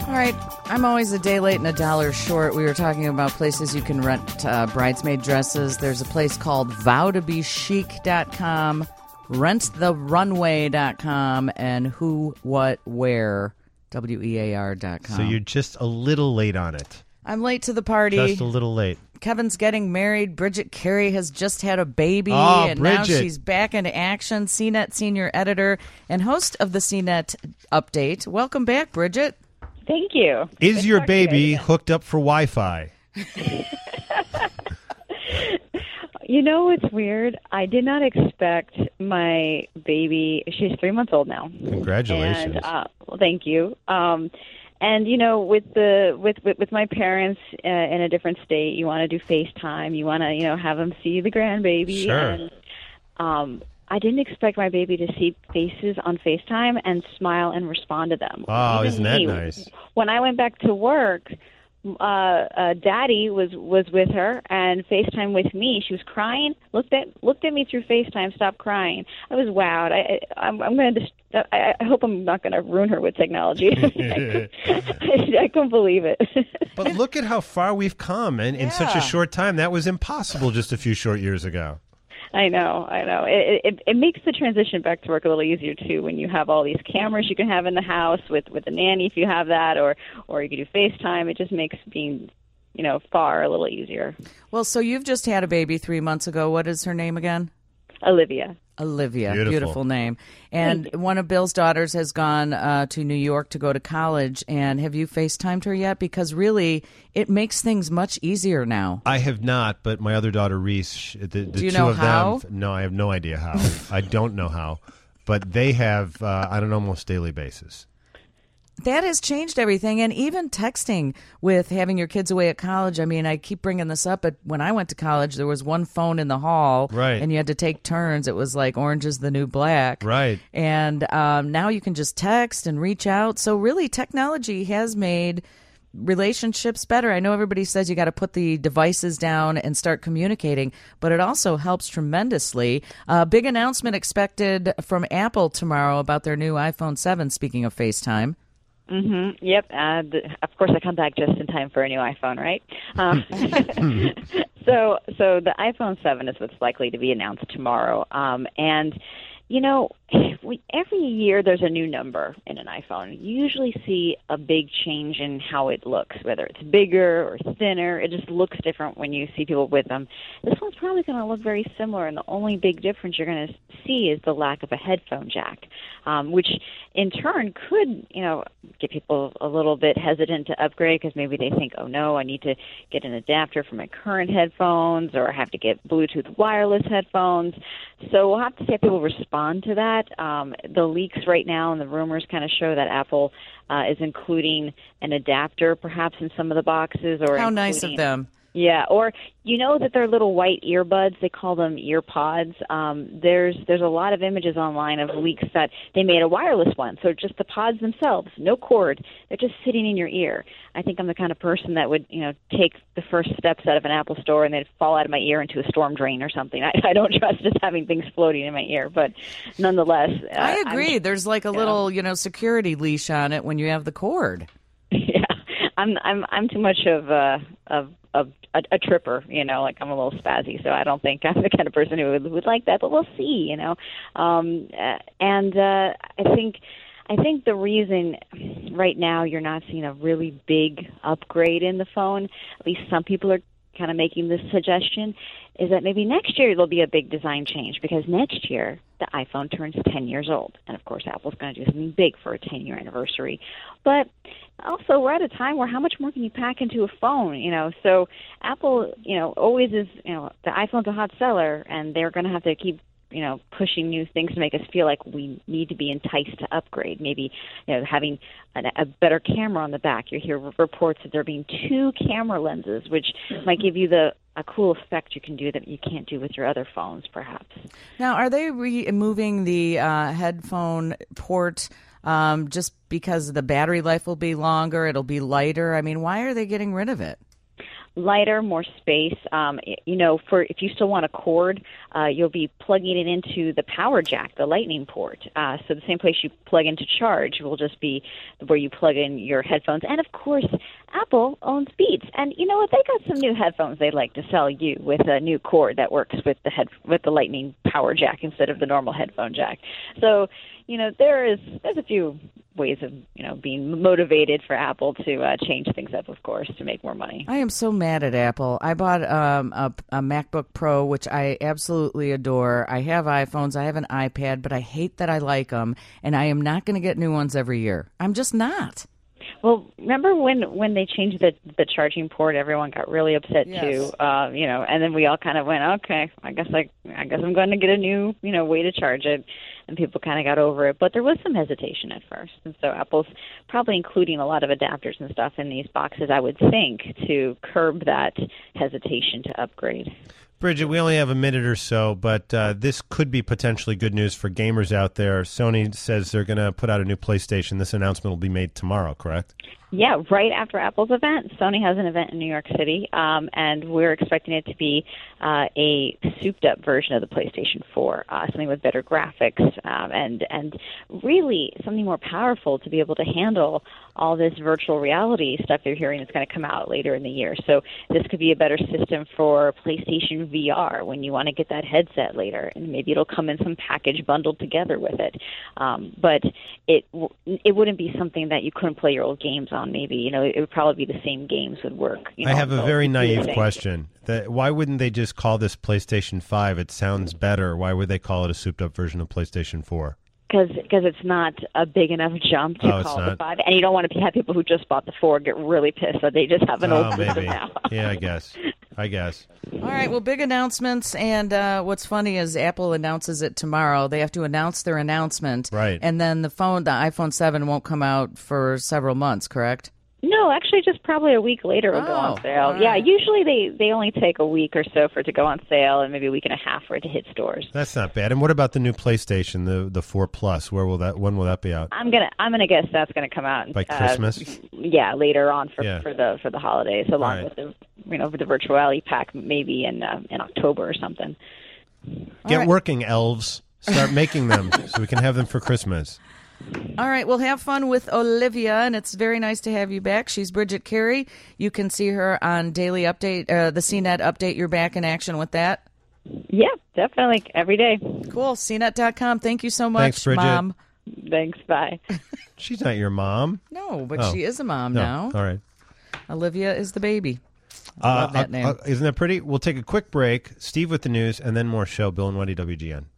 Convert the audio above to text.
All right, I'm always a day late and a dollar short. We were talking about places you can rent bridesmaid dresses. There's a place called vowtobechic.com, renttherunway.com, and whowhatwear, wear.com. So you're just a little late on it. I'm late to the party. Just a little late. Kevin's getting married. Bridget Carey has just had a baby, and now she's back into action. CNET senior editor and host of the CNET Update. Welcome back, Bridget. Thank you. Is your baby hooked up for Wi-Fi? You know what's weird? I did not expect my baby. She's 3 months old now. Congratulations. And, well, thank you. And you know, with my parents in a different state, you want to do FaceTime. You want to have them see the grandbaby. Sure. And I didn't expect my baby to see faces on FaceTime and smile and respond to them. Oh, Even isn't that nice? When I went back to work, Daddy was with her and FaceTime with me. She was crying, looked at me through FaceTime, stopped crying. I was wowed. I hope I'm not going to ruin her with technology. I couldn't believe it. But look at how far we've come, and in such a short time. That was impossible just a few short years ago. I know. It makes the transition back to work a little easier too when you have all these cameras you can have in the house with a nanny if you have that, or you can do FaceTime. It just makes being far a little easier. Well, so you've just had a baby 3 months ago. What is her name again? Olivia. Beautiful name. And one of Bill's daughters has gone to New York to go to college. And have you FaceTimed her yet? Because really, it makes things much easier now. I have not, but my other daughter, Reese, the Do you two know of how? them. No, I have no idea how. I don't know how. But they have on an almost daily basis. That has changed everything, and even texting with having your kids away at college. I mean, I keep bringing this up, but when I went to college, there was one phone in the hall, right, and you had to take turns. It was like Orange is the New Black. Right. And now you can just text and reach out. So really, technology has made relationships better. I know everybody says you got to put the devices down and start communicating, but it also helps tremendously. Big announcement expected from Apple tomorrow about their new iPhone 7, speaking of FaceTime. Mm-hmm. Yep. Of course, I come back just in time for a new iPhone, right? So the iPhone 7 is what's likely to be announced tomorrow. And every year there's a new number in an iPhone. You usually see a big change in how it looks, whether it's bigger or thinner. It just looks different when you see people with them. This one's probably going to look very similar, and the only big difference you're going to see is the lack of a headphone jack, which in turn could, get people a little bit hesitant to upgrade because maybe they think, oh no, I need to get an adapter for my current headphones, or I have to get Bluetooth wireless headphones. So we'll have to see how people respond to that. The leaks right now and the rumors kind of show that Apple is including an adapter perhaps in some of the boxes. Or how nice of them. Yeah, or that they're little white earbuds. They call them ear pods. There's a lot of images online of leaks that they made a wireless one. So just the pods themselves, no cord. They're just sitting in your ear. I think I'm the kind of person that would, take the first steps out of an Apple store and they'd fall out of my ear into a storm drain or something. I don't trust just having things floating in my ear, but nonetheless. I agree. There's like a little, security leash on it when you have the cord. Yeah, I'm too much of a tripper, like I'm a little spazzy, so I don't think I'm the kind of person who would like that, but we'll see, I think the reason right now you're not seeing a really big upgrade in the phone, at least some people are kind of making this suggestion, is that maybe next year there'll be a big design change, because next year the iPhone turns 10 years old. And, of course, Apple's going to do something big for a 10-year anniversary. But also we're at a time where how much more can you pack into a phone, So Apple, always is, the iPhone's a hot seller, and they're going to have to keep pushing new things to make us feel like we need to be enticed to upgrade. Maybe, having a better camera on the back. You hear reports that there being 2 camera lenses, which might give you a cool effect you can do that you can't do with your other phones, perhaps. Now, are they removing the headphone port just because the battery life will be longer, it'll be lighter? I mean, why are they getting rid of it? lighter, more space. For if you still want a cord, you'll be plugging it into the power jack, the lightning port. So the same place you plug in to charge will just be where you plug in your headphones. And of course, Apple owns Beats, and you know what? They got some new headphones they'd like to sell you with a new cord that works with the lightning power jack instead of the normal headphone jack. So, there's a few ways of being motivated for Apple to change things up, of course, to make more money. I am so mad at Apple. I bought a MacBook Pro, which I absolutely adore. I have iPhones, I have an iPad, but I hate that I like them, and I am not going to get new ones every year. I'm just not. Well, remember when they changed the charging port? Everyone got really upset too. And then we all kind of went, okay, I guess I'm going to get a new way to charge it, and people kind of got over it. But there was some hesitation at first, and so Apple's probably including a lot of adapters and stuff in these boxes, I would think, to curb that hesitation to upgrade. Bridget, we only have a minute or so, but this could be potentially good news for gamers out there. Sony says they're going to put out a new PlayStation. This announcement will be made tomorrow, correct? Yeah, right after Apple's event. Sony has an event in New York City, and we're expecting it to be a souped-up version of the PlayStation 4, something with better graphics and really something more powerful to be able to handle all this virtual reality stuff you're hearing is going to come out later in the year. So this could be a better system for PlayStation VR when you want to get that headset later, and maybe it'll come in some package bundled together with it. But it wouldn't be something that you couldn't play your old games on. Maybe it would probably be the same games would work. I have a very naive question. Why wouldn't they just call this PlayStation 5? It sounds better. Why would they call it a souped-up version of PlayStation 4? Because it's not a big enough jump to call it the 5, and you don't want to have people who just bought the 4 get really pissed that they just have an old system now. Yeah, I guess. All right, well, big announcements, and what's funny is Apple announces it tomorrow. They have to announce their announcement, right? And then the iPhone 7 won't come out for several months, correct? No, actually, just probably a week later it'll go on sale. Right. Yeah, usually they only take a week or so for it to go on sale, and maybe a week and a half for it to hit stores. That's not bad. And what about the new PlayStation, the 4 Plus? When will that be out? I'm gonna guess that's gonna come out by Christmas. Yeah, later on for the holidays, along with the with the virtual reality pack, maybe in October or something. Get working, elves. Start making them so we can have them for Christmas. All right, well, have fun with Olivia, and it's very nice to have you back. She's Bridget Carey. You can see her on Daily Update, the CNET Update. You're back in action with that? Yeah, definitely, every day. Cool, CNET.com. Thank you so much, Thanks, Bridget. Mom. Thanks, bye. She's not your mom. No, but she is a mom now. All right. Olivia is the baby. I love that name. Isn't that pretty? We'll take a quick break. Steve with the news, and then more show. Bill and Wendy, WGN.